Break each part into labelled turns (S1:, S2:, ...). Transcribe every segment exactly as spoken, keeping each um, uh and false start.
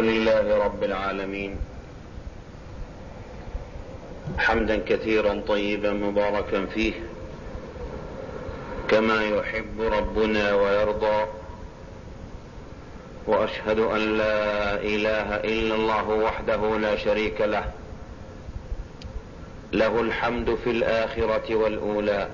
S1: لله رب العالمين، حمدا كثيرا طيبا مباركا فيه كما يحب ربنا ويرضى. وأشهد أن لا إله إلا الله وحده لا شريك له، له الحمد في الآخرة والأولى.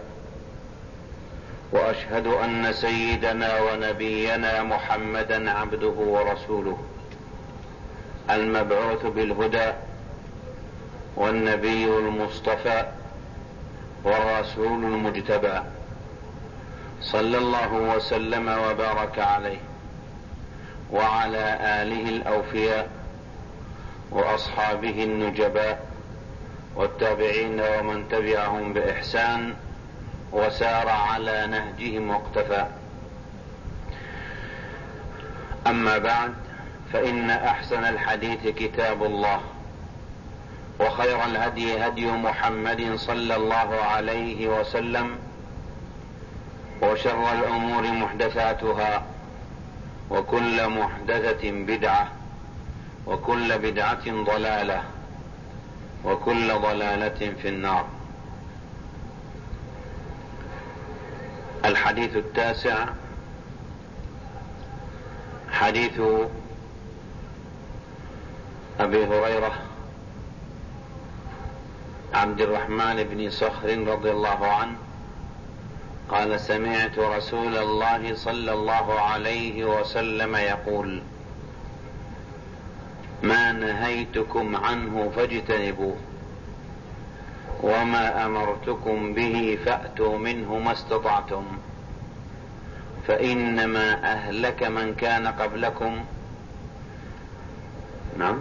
S1: وأشهد أن سيدنا ونبينا محمدا عبده ورسوله، المبعوث بالهدى والنبي المصطفى والرسول المجتبى، صلى الله وسلم وبارك عليه وعلى آله الأوفياء وأصحابه النجباء والتابعين ومن تبعهم بإحسان وسار على نهجهم واقتفى. أما بعد، فإن أحسن الحديث كتاب الله، وخير الهدي هدي محمد صلى الله عليه وسلم، وشر الأمور محدثاتها، وكل محدثة بدعة، وكل بدعة ضلالة، وكل ضلالة في النار. الحديث التاسع حديث أبي هريرة عبد الرحمن بن صخر رضي الله عنه قال: سمعت رسول الله صلى الله عليه وسلم يقول: ما نهيتكم عنه فاجتنبوه، وما أمرتكم به فأتوا منه ما استطعتم، فإنما أهلك من كان قبلكم نعم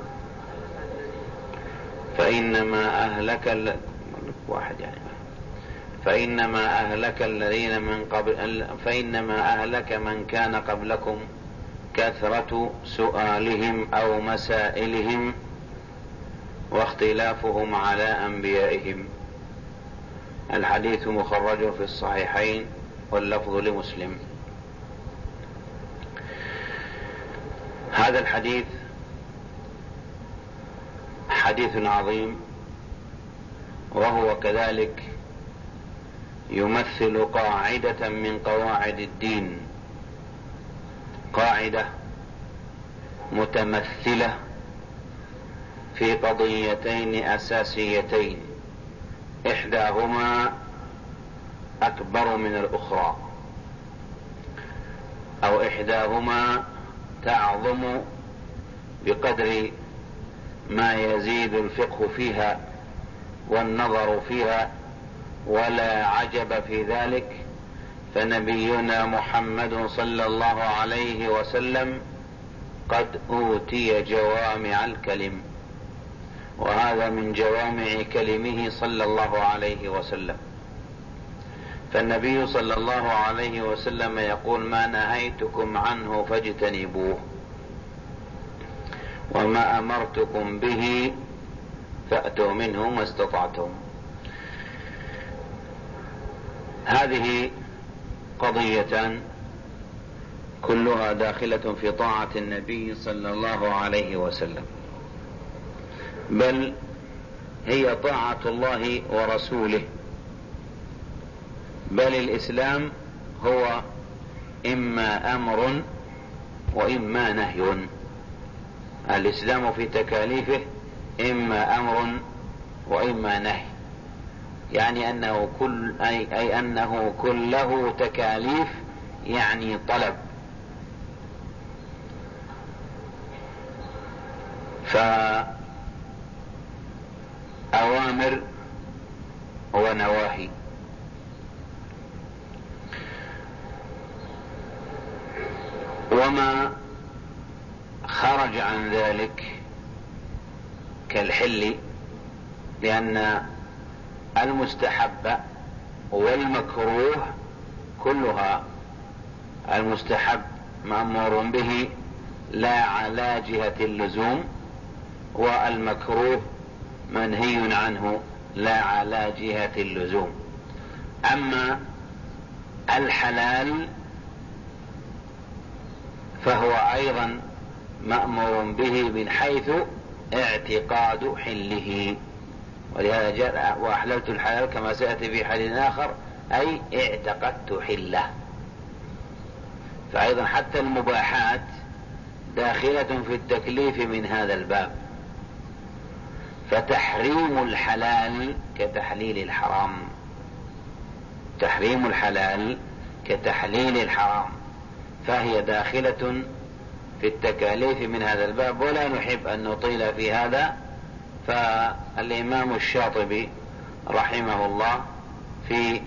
S1: فإنما أهلك واحد يعني فإنما أهلك الذين من قبل فإنما أهلك من كان قبلكم كثرة سؤالهم أو مسائلهم واختلافهم على أنبيائهم. الحديث مخرج في الصحيحين واللفظ لمسلم. هذا الحديث حديث عظيم، وهو كذلك يمثل قاعدة من قواعد الدين، قاعدة متمثلة في قضيتين أساسيتين، إحداهما أكبر من الأخرى، أو إحداهما تعظم بقدر ما يزيد الفقه فيها والنظر فيها، ولا عجب في ذلك، فنبينا محمد صلى الله عليه وسلم قد أوتي جوامع الكلم، وهذا من جوامع كلمه صلى الله عليه وسلم. فالنبي صلى الله عليه وسلم يقول: ما نهيتكم عنه فاجتنبوه، وما أمرتكم به فأتوا منه ما استطعتم. هذه قضيتان كلها داخلة في طاعة النبي صلى الله عليه وسلم، بل هي طاعة الله ورسوله. بل الإسلام هو إما أمر وإما نهي. الإسلام في تكاليفه إما أمر وإما نهي، يعني أنه كل أي, أي أنه كله تكاليف، يعني طلب. فأوامر ونواهي. وما خرج عن ذلك كالحل، لأن المستحب والمكروه كلها، المستحب مأمور به لا على جهة اللزوم، والمكروه منهي عنه لا على جهة اللزوم. أما الحلال فهو أيضا مأمور به من حيث اعتقاد حله، ولهذا جاء وأحللت الحلال كما سيأتي في حديث آخر، أي اعتقدت حله. فأيضا حتى المباحات داخلة في التكليف من هذا الباب، فتحريم الحلال كتحليل الحرام، تحريم الحلال كتحليل الحرام، فهي داخلة في التكاليف من هذا الباب، ولا نحب أن نطيل في هذا. فالإمام الشاطبي رحمه الله في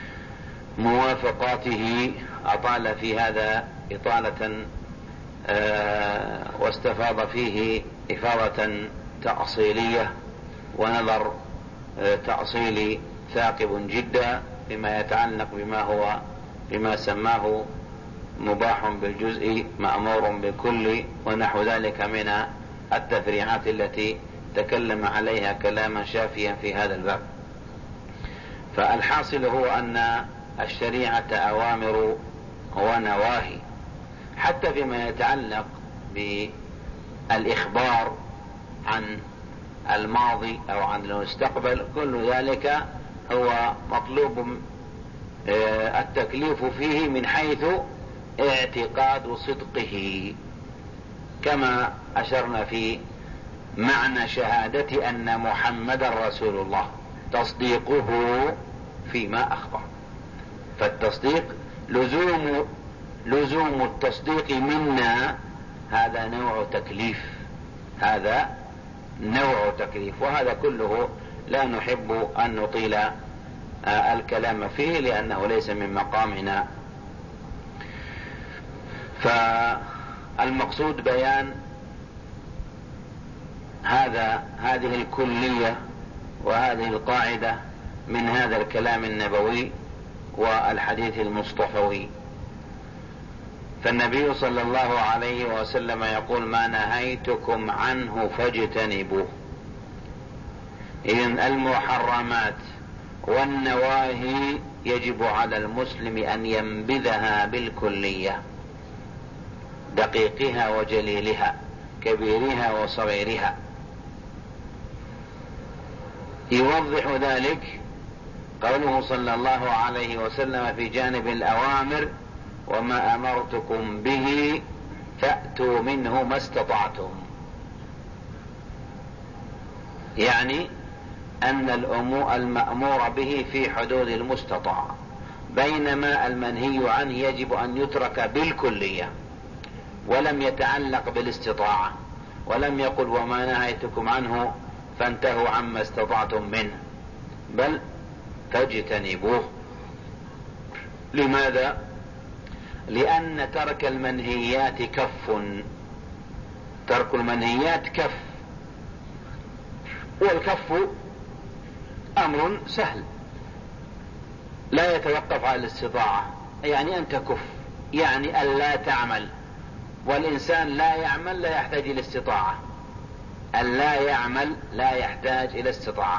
S1: موافقاته أطال في هذا إطالة آه واستفاض فيه إفاضة تأصيلية ونظر آه تأصيلي ثاقب جدا بما يتعلق بما هو بما سماه مباح بالجزء مأمور بالكل ونحو ذلك من التفريعات التي تكلم عليها كلاما شافيا في هذا الباب. فالحاصل هو أن الشريعة أوامر ونواهي، حتى فيما يتعلق بالإخبار عن الماضي أو عن المستقبل، كل ذلك هو مطلوب التكليف فيه من حيث اعتقاد صدقه، كما أشرنا في معنى شهادة أن محمد رسول الله، تصديقه فيما أخبر. فالتصديق لزوم لزوم التصديق منا هذا نوع تكليف، هذا نوع تكليف، وهذا كله لا نحب أن نطيل الكلام فيه لأنه ليس من مقامنا. فالمقصود بيان هذا هذه الكلية وهذه القاعدة من هذا الكلام النبوي والحديث المصطفوي. فالنبي صلى الله عليه وسلم يقول: ما نهيتكم عنه فاجتنبوه. إذن المحرمات والنواهي يجب على المسلم أن ينبذها بالكلية، دقيقها وجليلها، كبيرها وصغيرها. يوضح ذلك قوله صلى الله عليه وسلم في جانب الأوامر: وما أمرتكم به فأتوا منه ما استطعتم. يعني أن المأمور به في حدود المستطاع، بينما المنهي عنه يجب أن يترك بالكلية، ولم يتعلق بالاستطاعة، ولم يقل وما نهيتكم عنه فانتهوا عما استطعتم منه، بل فاجتنبوه. لماذا؟ لأن ترك المنهيات كف، ترك المنهيات كف، والكف أمر سهل لا يتوقف على الاستطاعة. يعني أن تكف يعني أن لا تعمل، والإنسان لا يعمل لا يحتاج إلى استطاعة، أن لا يعمل لا يحتاج إلى استطاعة.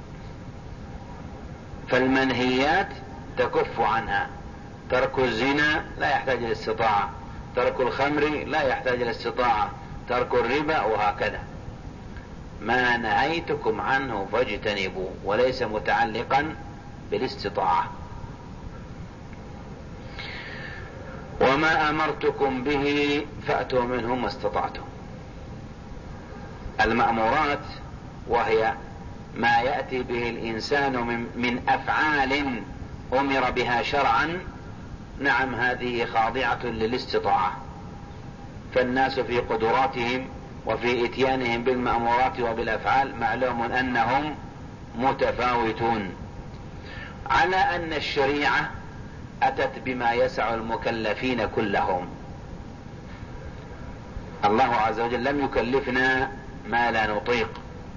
S1: فالمنهيات تكف عنها، ترك الزنا لا يحتاج إلى استطاعة، ترك الخمر لا يحتاج إلى استطاعة، ترك الربا، وهكذا. ما نهيتكم عنه فاجتنبوا، وليس متعلقا بالاستطاعة. وما أمرتكم به فأتوا منه ما استطعتم. المأمورات وهي ما يأتي به الإنسان من, من أفعال أمر بها شرعا، نعم هذه خاضعة للاستطاعة. فالناس في قدراتهم وفي إتيانهم بالمأمورات وبالأفعال معلوم أنهم متفاوتون، على أن الشريعة أتت بما يسع المكلفين كلهم. الله عز وجل لم يكلفنا ما لا نطيق،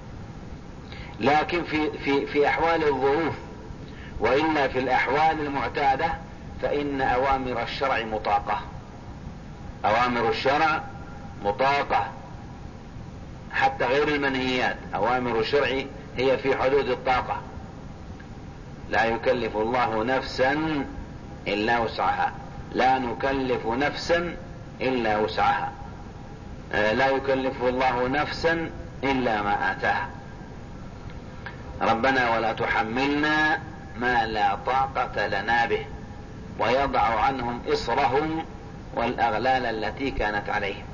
S1: لكن في, في, في أحوال الظروف، وإلا في الأحوال المعتادة فإن أوامر الشرع مطاقة، أوامر الشرع مطاقة، حتى غير المنهيات. أوامر الشرع هي في حدود الطاقة، لا يكلف الله نفسا إلا وسعها، لا نكلف نفسا إلا وسعها. لا يكلف الله نفسا إلا ما آتاها. ربنا ولا تحملنا ما لا طاقة لنا به ويضع عنهم إصرهم والأغلال التي كانت عليهم.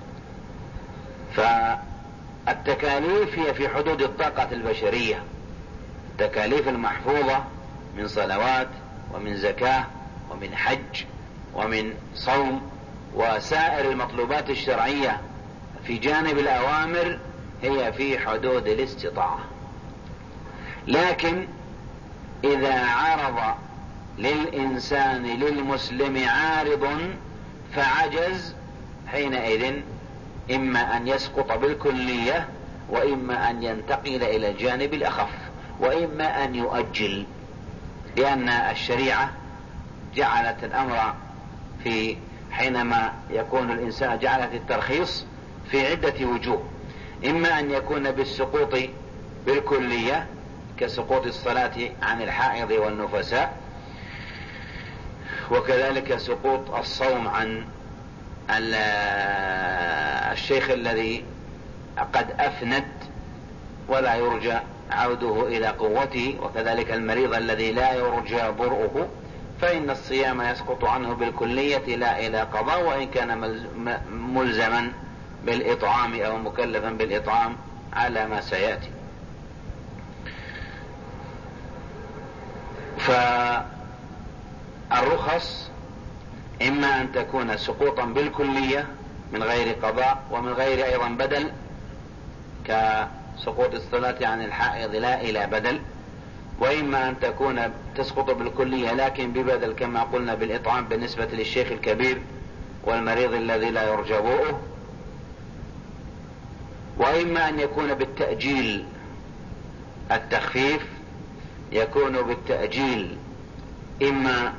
S1: فالتكاليف هي في حدود الطاقة البشرية، التكاليف المحفوظة من صلوات ومن زكاة ومن حج ومن صوم وسائر المطلوبات الشرعية في جانب الأوامر هي في حدود الاستطاعة. لكن إذا عرض للإنسان للمسلم عارض فعجز، حينئذ إما أن يسقط بالكلية وإما أن ينتقل إلى الجانب الأخف وإما أن يؤجل، لأن الشريعة جعلت الأمر في حينما يكون الإنسان جعلت الترخيص في عدة وجوه، إما أن يكون بالسقوط بالكلية كسقوط الصلاة عن الحائض والنفساء، وكذلك سقوط الصوم عن الشيخ الذي قد أفند ولا يرجى عوده إلى قوته، وكذلك المريض الذي لا يرجى برؤه، فإن الصيام يسقط عنه بالكلية لا إلى قضاء، وإن كان ملزما بالإطعام أو مكلفا بالإطعام على ما سيأتي. فالرخص إما أن تكون سقوطا بالكلية من غير قضاء ومن غير أيضا بدل، كسقوط الصلاة عن الحائض لا إلى بدل، وإما أن تكون تسقط بالكلية لكن ببدل كما قلنا بالإطعام بالنسبة للشيخ الكبير والمريض الذي لا يرجى برؤه، وإما أن يكون بالتأجيل. التخفيف يكون بالتأجيل، إما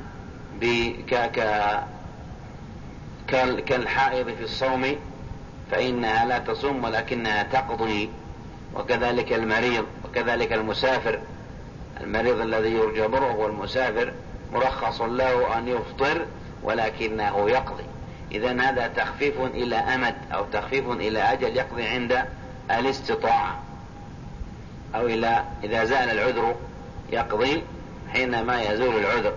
S1: كالحائض في الصوم فإنها لا تصوم ولكنها تقضي، وكذلك المريض وكذلك المسافر. المريض الذي يرجى برؤه والمسافر مرخص له أن يفطر ولكنه يقضي. إذن هذا تخفيف إلى أمد أو تخفيف إلى أجل يقضي عند الاستطاعة، أو إلى إذا زال العذر يقضي حينما يزول العذر.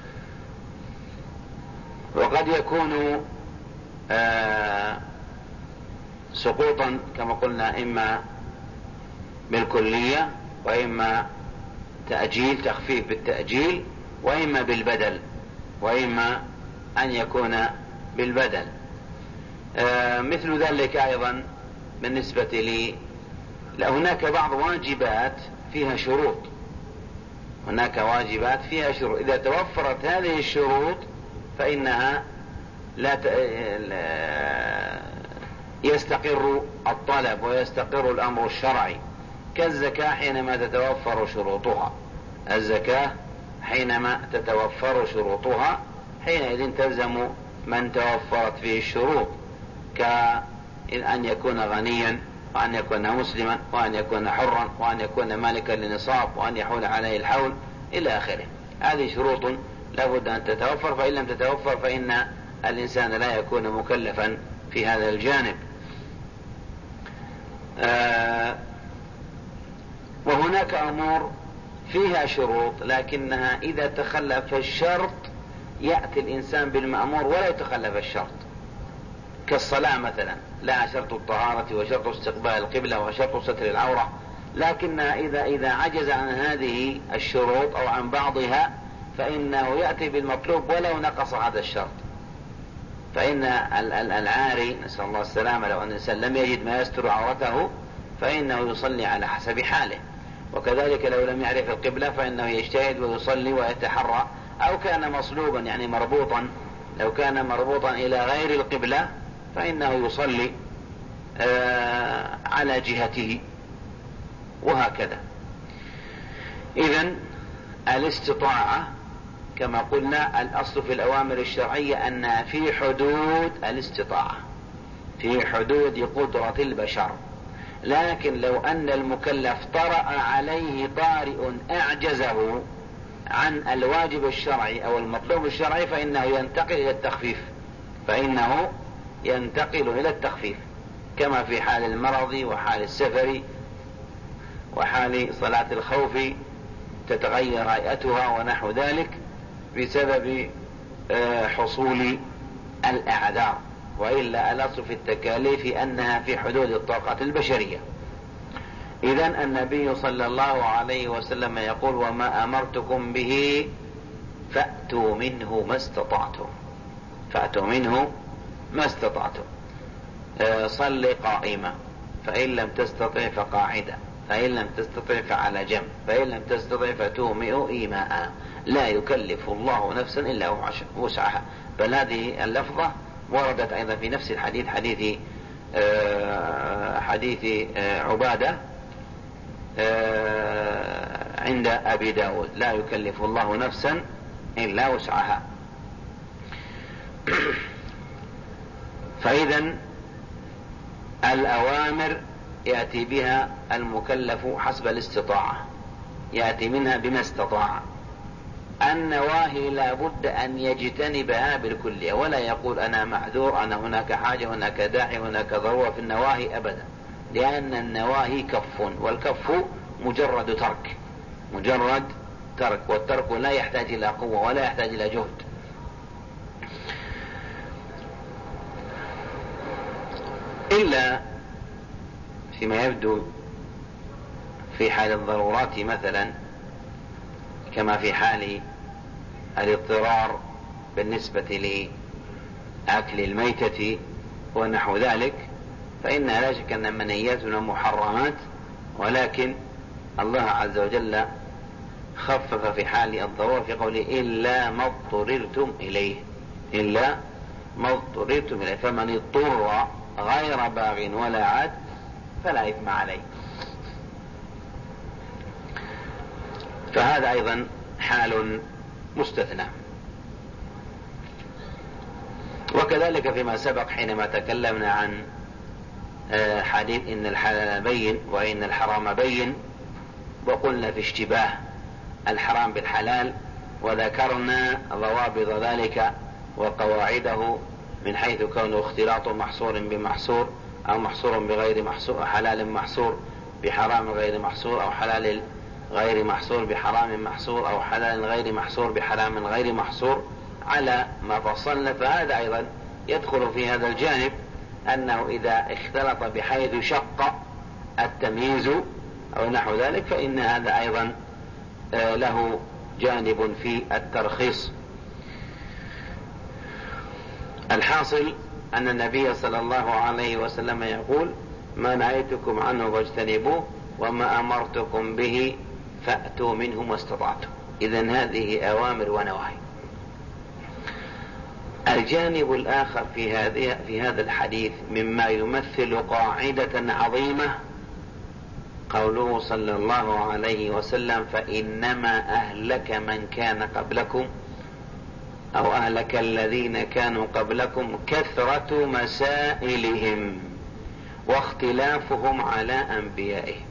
S1: وقد يكون آه سقوطا كما قلنا إما بالكلية وإما تأجيل تخفيف بالتأجيل وإما بالبدل وإما أن يكون بالبدل. آه مثل ذلك أيضا بالنسبة لي هناك بعض واجبات فيها شروط، هناك واجبات فيها شروط، إذا توفرت هذه الشروط فإنها لا يستقر الطلب ويستقر الأمر الشرعي، كالزكاة حينما تتوفر شروطها. الزكاة حينما تتوفر شروطها حينئذ تلزم من توفرت فيه الشروط، كأن يكون غنيا وأن يكون مسلما وأن يكون حرا وأن يكون مالكا لنصاب وأن يحول عليه الحول إلى آخره. هذه شروط لابد أن تتوفر، فإن لم تتوفر فإن الإنسان لا يكون مكلفا في هذا الجانب. آه وهناك أمور فيها شروط لكنها إذا تخلف الشرط يأتي الإنسان بالمأمور ولا يتخلف الشرط، كالصلاة مثلا لا شرط الطهارة وشرط استقبال القبلة وشرط ستر العورة، لكنها إذا, إذا عجز عن هذه الشروط أو عن بعضها فإنه يأتي بالمطلوب ولو نقص هذا الشرط. فإن العاري نسأل الله السلامة لو أن الإنسان لم يجد ما يستر عورته فإنه يصلي على حسب حاله، وكذلك لو لم يعرف القبلة فإنه يجتهد ويصلي ويتحرى، أو كان مصلوبا يعني مربوطا، لو كان مربوطا إلى غير القبلة فإنه يصلي آه على جهته، وهكذا. إذن الاستطاعة كما قلنا الأصل في الأوامر الشرعية أنها في حدود الاستطاعة، في حدود قدرة البشر. لكن لو أن المكلف طرأ عليه طارئ أعجزه عن الواجب الشرعي أو المطلوب الشرعي فإنه ينتقل إلى التخفيف، فإنه ينتقل إلى التخفيف. كما في حال المرض وحال السفر وحال صلاة الخوف تتغير هيئتها ونحو ذلك بسبب حصول الأعذار، وإلا الأصل في التكاليف أنها في حدود الطاقة البشرية. إذن النبي صلى الله عليه وسلم يقول: وما أمرتكم به فأتوا منه ما استطعتم، فأتوا منه ما استطعتم. صل قائمة، فإن لم تستطع فقاعدة، فإن لم تستطع فعلى جنب، فإن لم تستطع فتومئ إيماء. لا يكلف الله نفسا إلا وسعها. بل هذه اللفظة وردت أيضا في نفس الحديث، حديث حديث عبادة عند أبي داود: لا يكلف الله نفسا إلا وسعها. فإذا الأوامر يأتي بها المكلف حسب الاستطاعة، يأتي منها بما استطاع. النواهي لا بد أن يجتنبها بالكلية، ولا يقول أنا معذور، أنا هناك حاجة، هناك داعي، هناك ضرورة في النواهي أبدا، لأن النواهي كف، والكف مجرد ترك، مجرد ترك، والترك لا يحتاج إلى قوة ولا يحتاج إلى جهد. إلا فيما يبدو في حال الضرورات، مثلا كما في حال الاضطرار بالنسبة لأكل الميتة ونحو ذلك، فإنها لا شك أن منياتنا محرمات، ولكن الله عز وجل خفف في حال الضرورة في قوله: إلا ما اضطررتم إليه، إلا ما اضطررتم إليه، فمن اضطر غير باغ ولا عاد فلا إثم عليه. فهذا أيضا حال مستثنى. وكذلك فيما سبق حينما تكلمنا عن حديث إن الحلال بين وإن الحرام بين، وقلنا في اشتباه الحرام بالحلال، وذكرنا ضوابط ذلك وقواعده من حيث كونه اختلاط محصور بمحصور، أو محصور بغير محصور، حلال محصور بحرام غير محصور، أو حلال غير محصور بحرام محصور، أو حلال غير محصور بحرام غير محصور، على ما فصلنا. فهذا أيضا يدخل في هذا الجانب، أنه إذا اختلط بحيث شق التمييز أو نحو ذلك، فإن هذا أيضا له جانب في الترخيص. الحاصل أن النبي صلى الله عليه وسلم يقول: ما نهيتكم عنه فاجتنبوه، وما أمرتكم به فأتوا منه ما استطعتم. إذن هذه أوامر ونواهي. الجانب الآخر في هذه في هذا الحديث مما يمثل قاعدة عظيمة قوله صلى الله عليه وسلم: فإنما أهلك من كان قبلكم أو أهلك الذين كانوا قبلكم كثرة مسائلهم واختلافهم على أنبيائهم.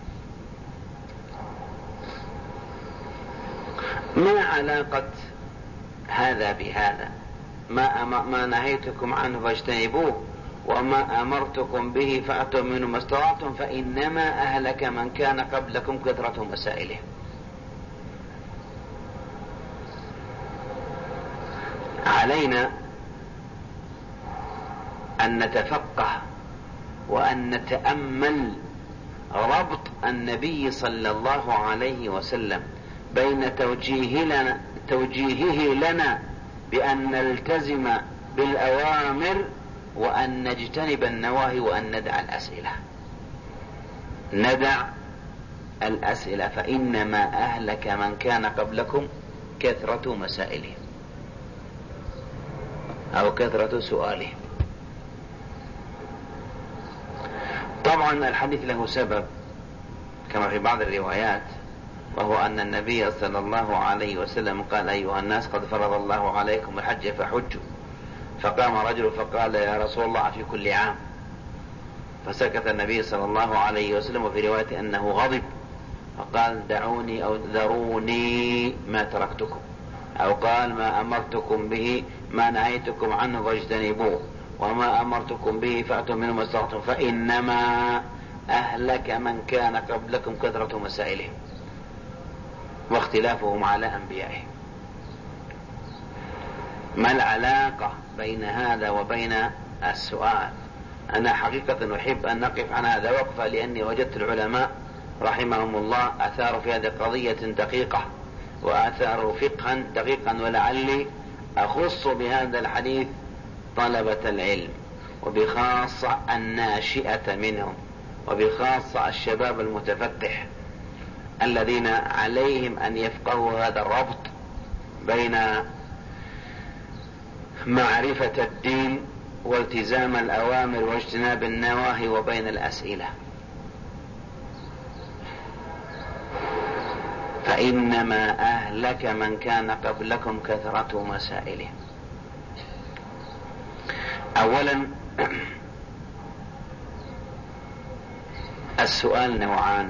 S1: ما علاقة هذا بهذا؟ ما, ما نهيتكم عنه فاجتنبوه، وما أمرتكم به فأتوا منه ما استطعتم، فإنما أهلك من كان قبلكم كثرة مسائلهم. علينا أن نتفقه وأن نتأمل ربط النبي صلى الله عليه وسلم بين توجيه لنا توجيهه لنا بأن نلتزم بالأوامر وأن نجتنب النواهي، وأن ندع الأسئلة ندع الأسئلة فإنما أهلك من كان قبلكم كثرة مسائلهم أو كثرة سؤالهم. طبعا الحديث له سبب كما في بعض الروايات، وهو أن النبي صلى الله عليه وسلم قال: أيها الناس قد فرض الله عليكم الحج فحجوا. فقام رجل فقال: يا رسول الله في كل عام. فسكت النبي صلى الله عليه وسلم، وفي رواية أنه غضب فقال: دعوني أو ذروني ما تركتكم، أو قال: ما أمرتكم به ما نهيتكم عنه فاجتنبوه، وما أمرتكم به فأتوا منه ما استطعتم فإنما أهلك من كان قبلكم كثرة مسائلهم واختلافهم على أنبيائهم. ما العلاقة بين هذا وبين السؤال؟ أنا حقيقة أحب أن نقف عن هذا وقفة، لأني وجدت العلماء رحمهم الله أثاروا في هذه قضية دقيقة وأثاروا فقها دقيقا، ولعلي أخص بهذا الحديث طلبة العلم، وبخاصة الناشئة منهم، وبخاصة الشباب المتفتح الذين عليهم أن يفقهوا هذا الربط بين معرفة الدين والتزام الأوامر واجتناب النواهي وبين الأسئلة. فإنما أهلك من كان قبلكم كثرة مسائلهم. أولا السؤال نوعان،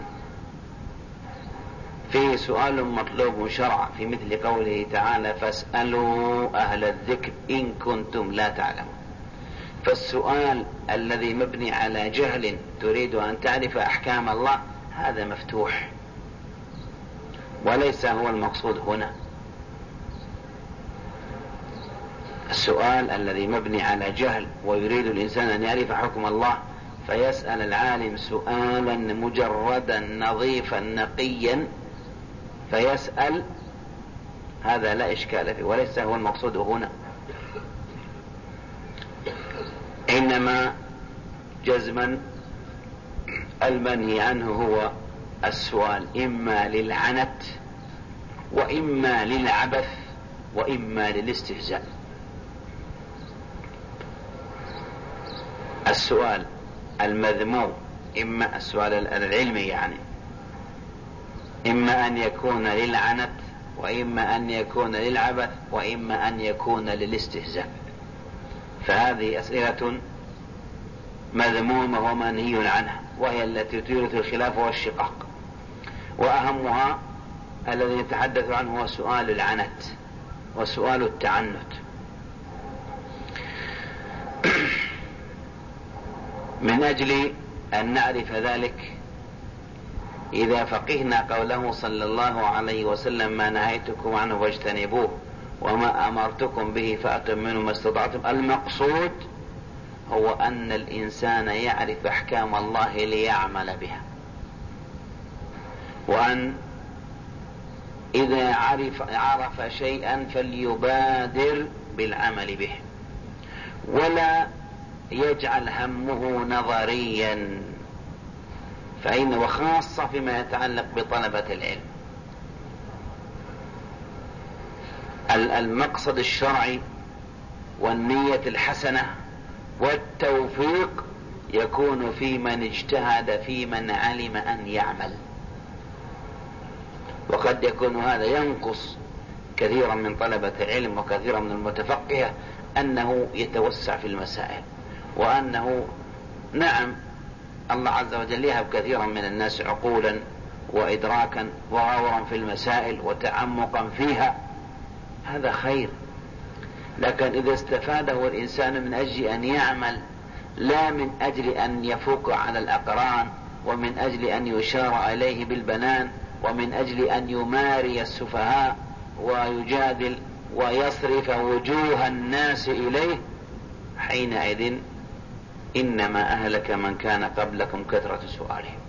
S1: فيه سؤال مطلوب شرعا في مثل قوله تعالى فاسألوا أهل الذكر إن كنتم لا تعلمون. فالسؤال الذي مبني على جهل تريد أن تعرف أحكام الله هذا مفتوح وليس هو المقصود هنا. السؤال الذي مبني على جهل ويريد الإنسان أن يعرف حكم الله فيسأل العالم سؤالا مجردا نظيفا نقيا فيسأل، هذا لا إشكال فيه وليس هو المقصود هنا. إنما جزما المنهي عنه هو السؤال إما للعنت وإما للعبث وإما للاستهزاء. السؤال المذموم إما السؤال العلمي يعني إما أن يكون للعنت وإما أن يكون للعبث وإما أن يكون للاستهزاء، فهذه أسئلة مذمومة ومنهي عنها، وهي التي تورث الخلاف والشقاق. وأهمها الذي نتحدث عنه هو سؤال العنت وسؤال التعنت. من أجل أن نعرف ذلك إذا فقهنا قوله صلى الله عليه وسلم ما نهيتكم عنه فاجتنبوه وما أمرتكم به فأتوا منه ما استطعتم، المقصود هو أن الإنسان يعرف أحكام الله ليعمل بها، وأن إذا عرف, عرف شيئا فليبادر بالعمل به ولا يجعل همه نظريا، فإن وخاصة فيما يتعلق بطلبة العلم. المقصد الشرعي والنية الحسنة والتوفيق يكون في من اجتهد في من علم أن يعمل، وقد يكون هذا ينقص كثيرا من طلبة العلم وكثيرا من المتفقهة أنه يتوسع في المسائل، وأنه نعم الله عز وجل يهب كثيرا من الناس عقولا وإدراكا وغورا في المسائل وتعمقا فيها، هذا خير، لكن إذا استفاده الإنسان من أجل أن يعمل لا من أجل أن يفوق على الأقران ومن أجل أن يشار إليه بالبنان ومن أجل أن يماري السفهاء ويجادل ويصرف وجوه الناس إليه، حينئذ إنما أهلك من كان قبلكم كثرة سؤالهم.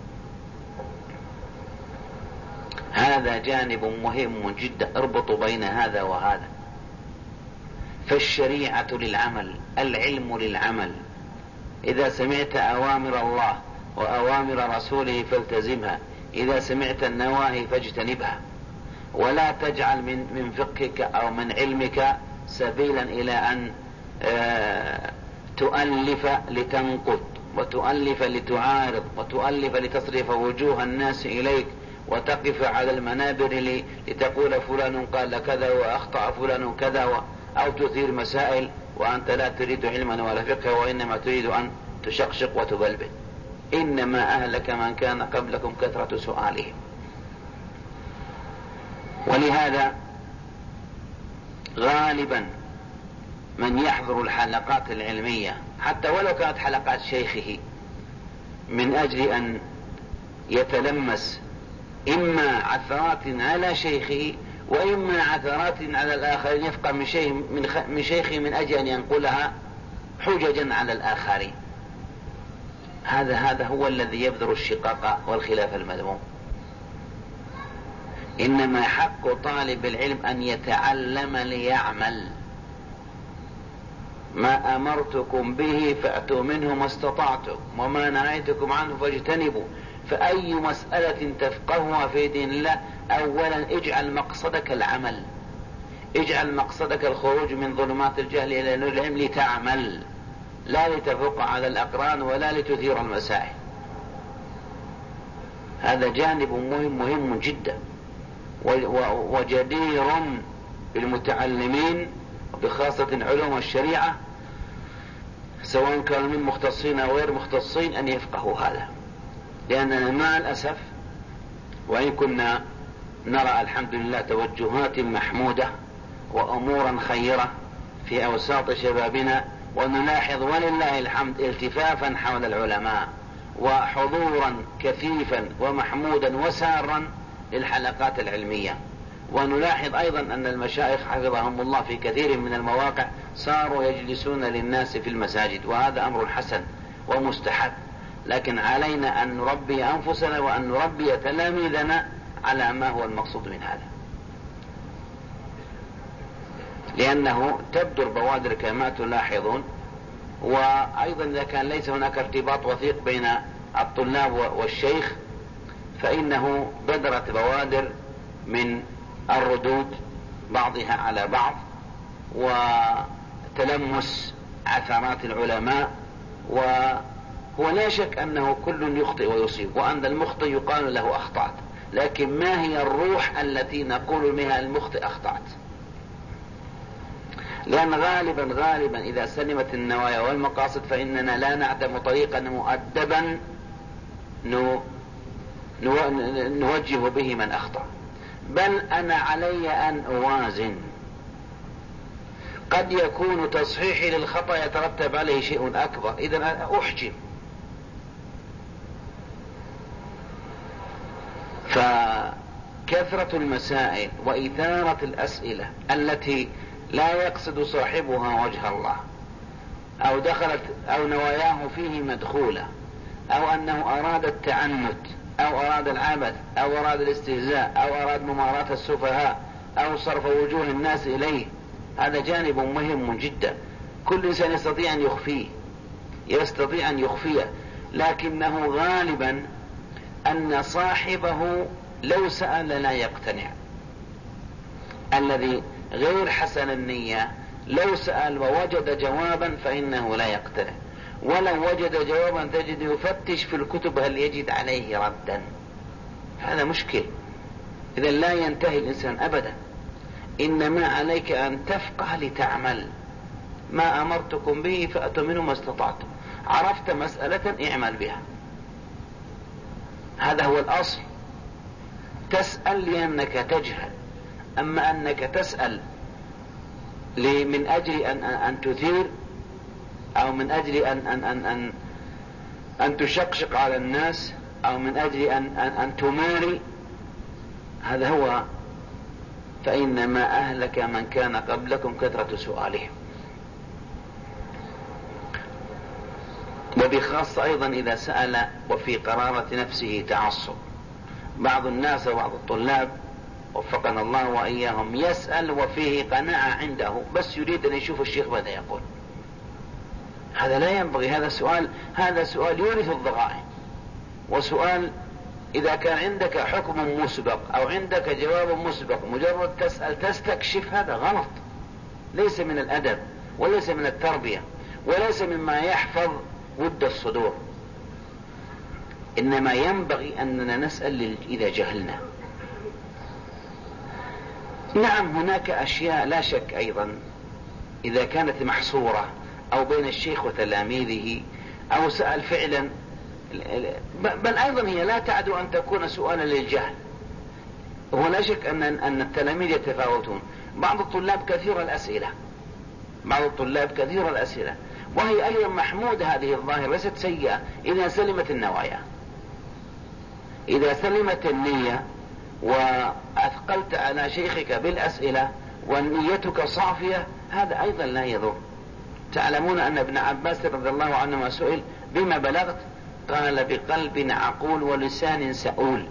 S1: هذا جانب مهم جدا، اربطوا بين هذا وهذا. فالشريعة للعمل، العلم للعمل. إذا سمعت أوامر الله وأوامر رسوله فالتزمها، إذا سمعت النواهي فاجتنبها، ولا تجعل من من فقهك أو من علمك سبيلا إلى أن آه تؤلف لتنقض وتؤلف لتعارض وتؤلف لتصرف وجوه الناس إليك وتقف على المنابر لتقول فلان قال كذا وأخطأ فلان كذا، أو تثير مسائل وأنت لا تريد علما ولا فقه وإنما تريد أن تشقشق وتبلبل. إنما أهلك من كان قبلكم كثرة سؤالهم. ولهذا غالبا من يحضر الحلقات العلمية حتى ولو كانت حلقات شيخه، من أجل أن يتلمس إما عثرات على شيخه وإما عثرات على الآخرين، يفقه من, شيء من, من شيخه من أجل أن ينقلها حججا على الآخرين. هذا هذا هو الذي يبذر الشقاق والخلاف المذموم. إنما حق طالب العلم أن يتعلم ليعمل. ما أمرتكم به فأتوا منه ما استطعتم وما نهيتكم عنه فاجتنبوا. فأي مسألة تفقهها في دين الله أولا اجعل مقصدك العمل، اجعل مقصدك الخروج من ظلمات الجهل إلى نور العلم لتعمل، لا لتفوق على الأقران ولا لتثير المسائل. هذا جانب مهم مهم جدا وجدير بالمتعلمين بخاصة علوم الشريعة سواء كانوا من مختصين أو غير مختصين أن يفقهوا هذا. لأننا مع الأسف وإن كنا نرى الحمد لله توجهات محمودة وأمورا خيرة في أوساط شبابنا، ونلاحظ ولله الحمد التفافا حول العلماء وحضورا كثيفا ومحمودا وسارا للحلقات العلمية، ونلاحظ أيضا أن المشايخ حفظهم الله في كثير من المواقع صاروا يجلسون للناس في المساجد، وهذا أمر حسن ومستحب. لكن علينا أن نربي أنفسنا وأن نربي تلاميذنا على ما هو المقصود من هذا، لأنه تبدر بوادر كما تلاحظون. وأيضا إذا كان ليس هناك ارتباط وثيق بين الطلاب والشيخ فإنه بدرت بوادر من الردود بعضها على بعض وتلمس عثرات العلماء. وهو لا شك أنه كل يخطئ ويصيب، وأن المخطئ يقال له أخطأت، لكن ما هي الروح التي نقول بها المخطئ أخطأت؟ لأن غالبا غالبا إذا سلمت النوايا والمقاصد فإننا لا نعدم طريقا مؤدبا نوجه به من أخطأ. بل أنا علي أن أوازن، قد يكون تصحيحي للخطأ يترتب عليه شيء أكبر، إذن أحجم. فكثرة المسائل وإثارة الأسئلة التي لا يقصد صاحبها وجه الله، أو دخلت أو نواياه فيه مدخولة، أو أنه أراد التعنت أو أراد العبث أو أراد الاستهزاء أو أراد مماراة السفهاء أو صرف وجوه الناس إليه، هذا جانب مهم جدا. كل إنسان يستطيع أن يخفيه يستطيع أن يخفيه لكنه غالبا أن صاحبه لو سأل لا يقتنع. الذي غير حسن النية لو سأل ووجد جوابا فإنه لا يقتنع، ولو وجد جوابا تجد يفتش في الكتب هل يجد عليه ردا. هذا مشكل، إذا لا ينتهي الإنسان أبدا. إنما عليك أن تفقه لتعمل. ما أمرتكم به فأتوا منه ما استطعتم. عرفت مسألة اعمل بها، هذا هو الأصل. تسأل لأنك تجهل، أما أنك تسأل من أجل أن, أن تثير أو من أجل أن, أن, أن, أن, أن تشقشق على الناس أو من أجل أن, أن, أن تماري، هذا هو. فإنما أهلك من كان قبلكم كثرة سؤالهم. وبخاصة أيضا إذا سأل وفي قرارة نفسه تعصب. بعض الناس وبعض الطلاب وفقنا الله وإياهم يسأل وفيه قناعة عنده، بس يريد أن يشوف الشيخ ماذا يقول. هذا لا ينبغي. هذا سؤال هذا سؤال يورث الضغائن، وسؤال إذا كان عندك حكم مسبق أو عندك جواب مسبق مجرد تسأل تستكشف، هذا غلط، ليس من الأدب وليس من التربية وليس مما يحفظ ود الصدور. إنما ينبغي أننا نسأل إذا جهلنا. نعم هناك أشياء لا شك أيضا إذا كانت محصورة أو بين الشيخ وتلاميذه أو سأل فعلا، بل أيضا هي لا تعد أن تكون سؤالا للجهل. هو لا شك أن, أن التلاميذ يتفاوتون. بعض الطلاب كثير الأسئلة بعض الطلاب كثير الأسئلة وهي أيضا محمودة هذه الظاهرة ليست سيئة إذا سلمت النوايا. إذا سلمت النية وأثقلت على شيخك بالأسئلة ونيتك صافية هذا أيضا لا يضر. تعلمون أن ابن عباس رضي الله عنهما سئل بما بلغت؟ قال بقلب عقول ولسان سؤول.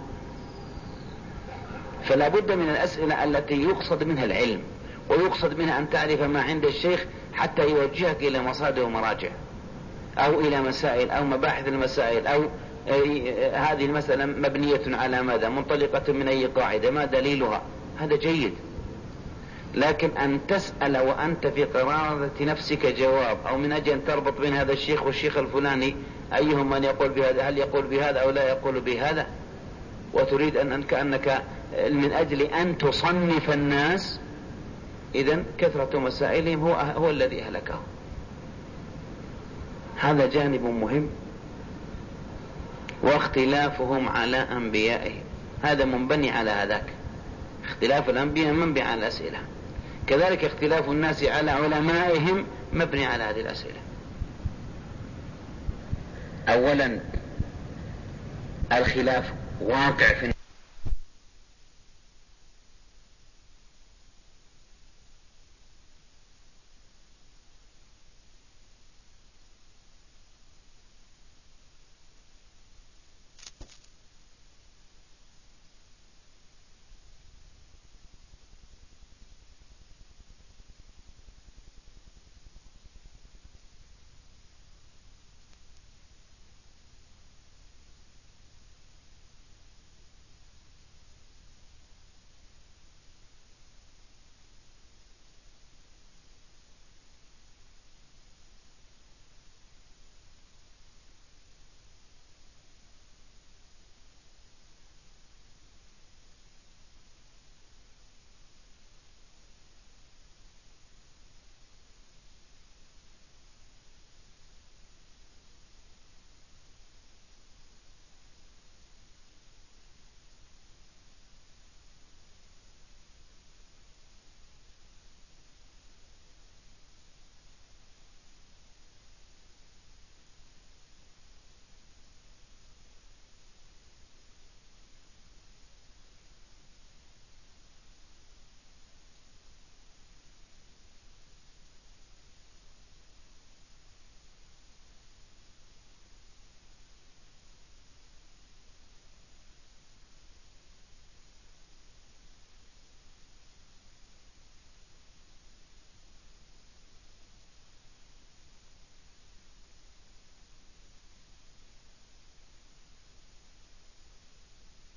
S1: فلا بد من الأسئلة التي يقصد منها العلم ويقصد منها أن تعرف ما عند الشيخ حتى يوجهك إلى مصادر ومراجع أو إلى مسائل أو مباحث المسائل أو هذه المسألة مبنية على ماذا، منطلقة من أي قاعدة، ما دليلها، هذا جيد. لكن أن تسأل وأنت في قرارة نفسك جواب أو من أجل أن تربط بين هذا الشيخ والشيخ الفلاني أيهم من يقول بهذا، هل يقول بهذا أو لا يقول بهذا، وتريد أن كأنك من أجل أن تصنف الناس، إذن كثرة مسائلهم هو, هو الذي أهلكه. هذا جانب مهم. واختلافهم على أنبيائهم هذا منبني على هذاك. اختلاف الأنبياء منبني على الأسئلة، كذلك اختلاف الناس على علمائهم مبني على هذه الأسئلة. أولا الخلاف واقع في